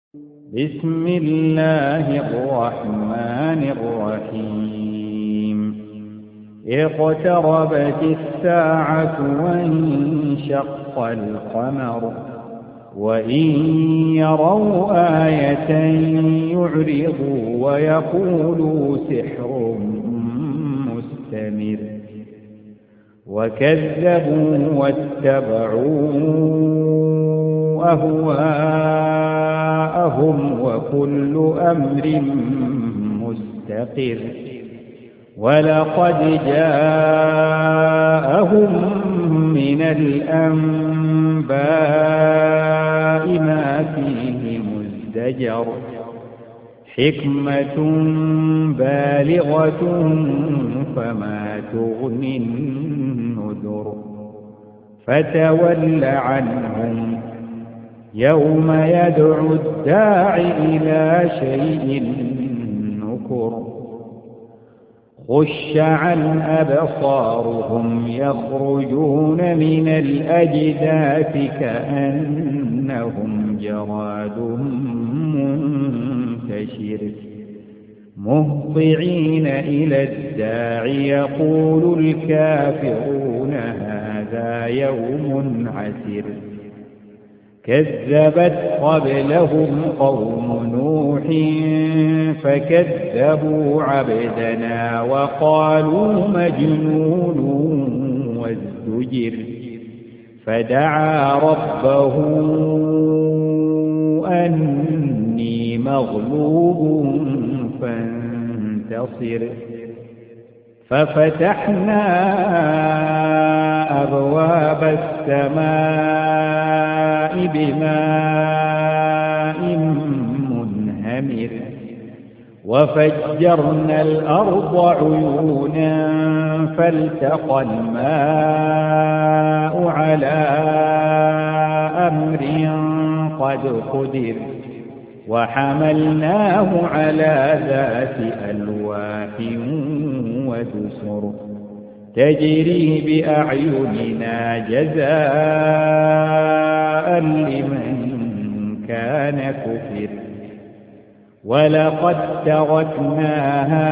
بسم الله الرحمن الرحيم اقتربت الساعة وانشق القمر وإن يروا آية يعرضوا ويقولوا سحر مستمر وكذبوا واتبعوا أهواءهم وكل أمر مستقر ولقد جاءهم من الأنباء ما فيه مزدجر حكمة بالغة فما تغني النذر فتول عنهم يوم يدعو الداع إلى شيء نكر خش عن أبصارهم يخرجون من الأجداث كأنهم جراد منتشر مهطعين إلى الداع يقول الكافرون هذا يوم عسر كذبت قبلهم قوم نوح فكذبوا عبدنا وقالوا مجنون وازدجر فدعا ربه أني مغلوب فانتصر ففتحنا أبواب السماء بماء منهمر وفجرنا الأرض عيونا فالتقى الماء على أمر قد قدر وحملناه على ذات ألواح ودسر تجري بأعيننا جزاء لمن كان كفر ولقد تركناها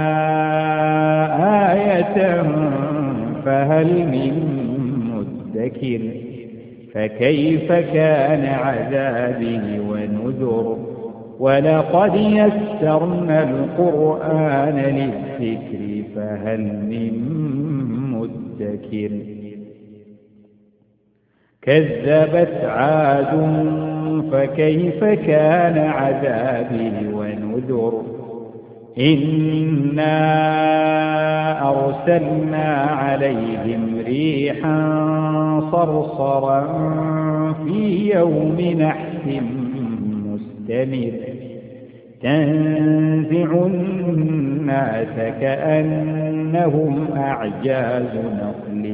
آية فهل من مدكر فكيف كان عذابي ونذر ولقد يسرنا القرآن للذكر فهل من مدكر كذبت عاد فكيف كان عذابي ونذر إنا أرسلنا عليهم ريحا صرصرا في يوم نحس مستمر تنزع الناس كأنهم أعجاز نخل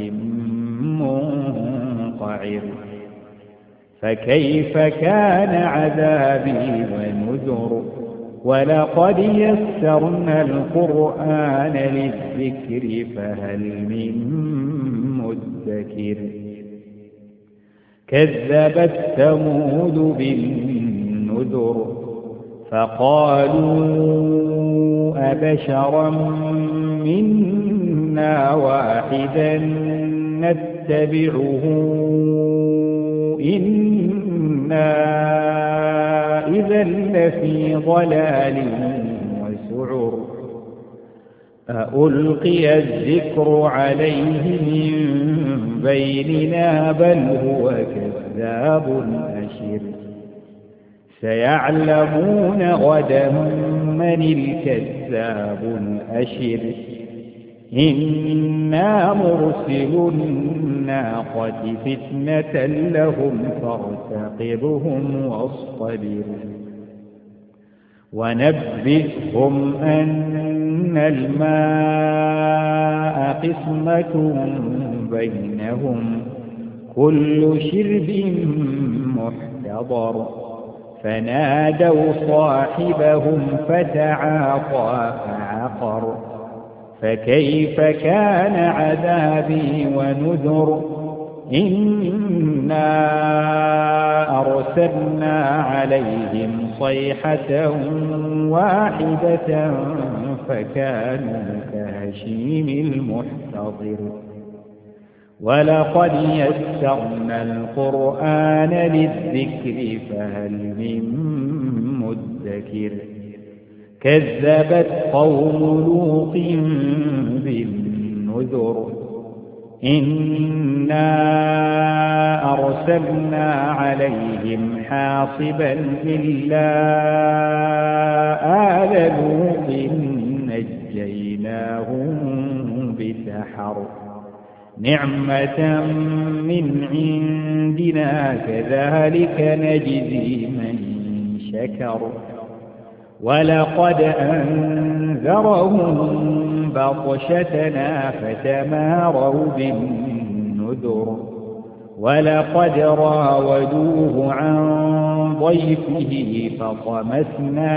منقعر فكيف كان عذابي ونذر ولقد يسرنا القرآن للذكر فهل من مدكر كذبت ثمود بالنذر فقالوا أبشرا منا واحدا نتبعه إنا إذا لفي ضلال وسعر ألقي الذكر عليه من بيننا بل هو كذاب أشر سيعلمون غدا من الكذاب الأشر إنا مرسل الناقة فتنة لهم فارتقبهم واصطبر ونبئهم أن الماء قسمة بينهم كل شرب محتضر فنادوا صاحبهم فتعاطى فعقر فكيف كان عذابي ونذر إنا أرسلنا عليهم صيحة واحدة فكانوا كهشيم المحتضر ولقد يسرنا القرآن للذكر فهل من مدكر كذبت قوم لوط بالنذر إنا أرسلنا عليهم حاصبا إلا آل لوط نجيناهم بسحر نعمة من عندنا كذلك نجزي من شكر ولقد أنذرهم بطشتنا فتماروا بالنذر ولقد راودوه عن ضيفه فطمسنا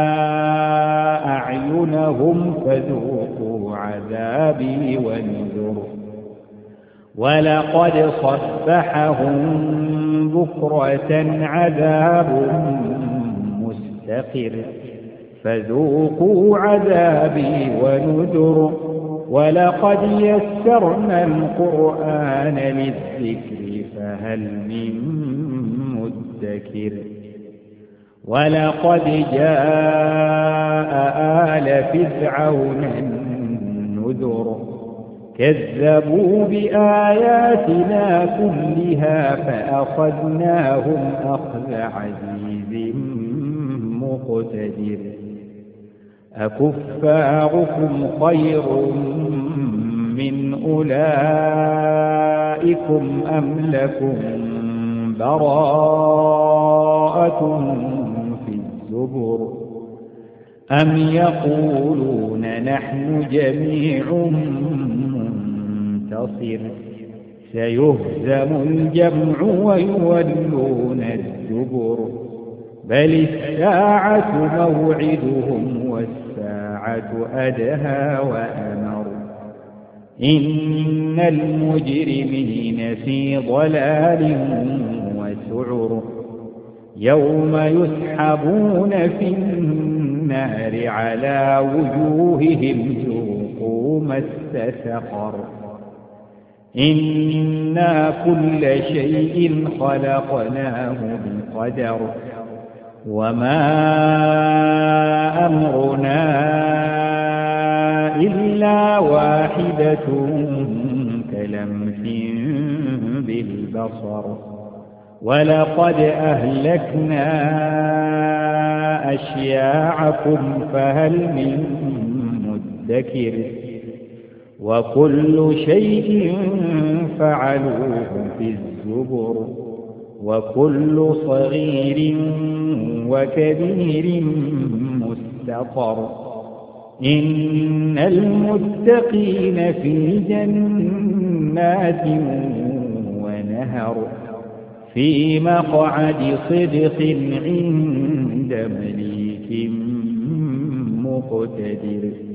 أعينهم فذوقوا عذابي ونذر ولقد صبحهم بكرة عذاب مستقر فذوقوا عذابي ونذر ولقد يسرنا القرآن للذكر فهل من مدكر ولقد جاء آل فرعون النذر كذبوا بآياتنا كلها فأخذناهم أخذ عزيز مقتدر أكفاركم خير من أولئكم أم لكم براءة في الزبر أم يقولون نحن جميع منتصر سيهزم الجمع ويولون الدبر بل الساعة موعدهم والساعة أدهى وأمر إن المجرمين في ضلال وسعر يوم يسحبون في النار على وجوههم ذوقوا مس سقر إنا كل شيء خلقناه بقدر وما أمرنا إلا واحدة كلمح بالبصر ولقد أهلكنا أشياعكم فهل من مدكر وكل شيء فعلوه في الزبر وكل صغير وكبير مستطر إن المتقين في جنات ونهر في مقعد صدق عند مليك مقتدر